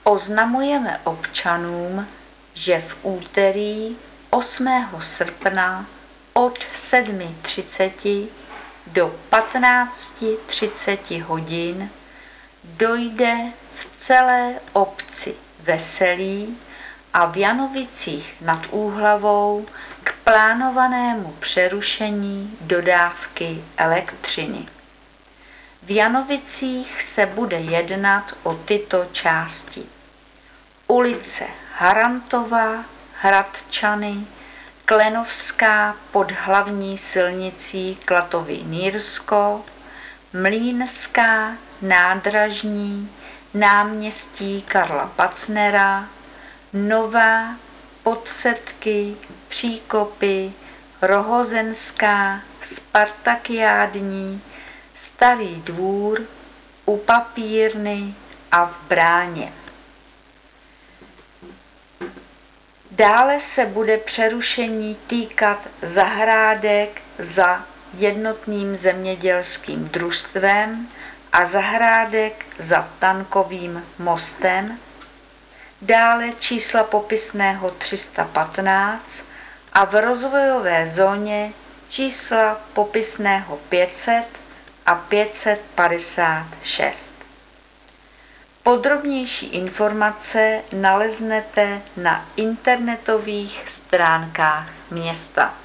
Oznamujeme občanům, že v úterý 8. srpna od 7:30 do 15:30 hodin dojde v celé obci Veselí a v Janovicích nad Úhlavou k plánovanému přerušení dodávky elektřiny. V Janovicích se bude jednat o tyto části: ulice Harantová, Hradčany, Klenovská pod hlavní silnicí Klatovy-Nýrsko, Mlýnská, Nádražní, náměstí Karla Pacnera, Nová, Podsedky, Příkopy, Rohozenská, Spartakiádní, Starý Dvůr, u Papírny a v Bráně. Dále se bude přerušení týkat zahrádek za jednotným zemědělským družstvem a zahrádek za Tankovým mostem, dále čísla popisného 315 a v rozvojové zóně čísla popisného 500 a 556. Podrobnější informace naleznete na internetových stránkách města.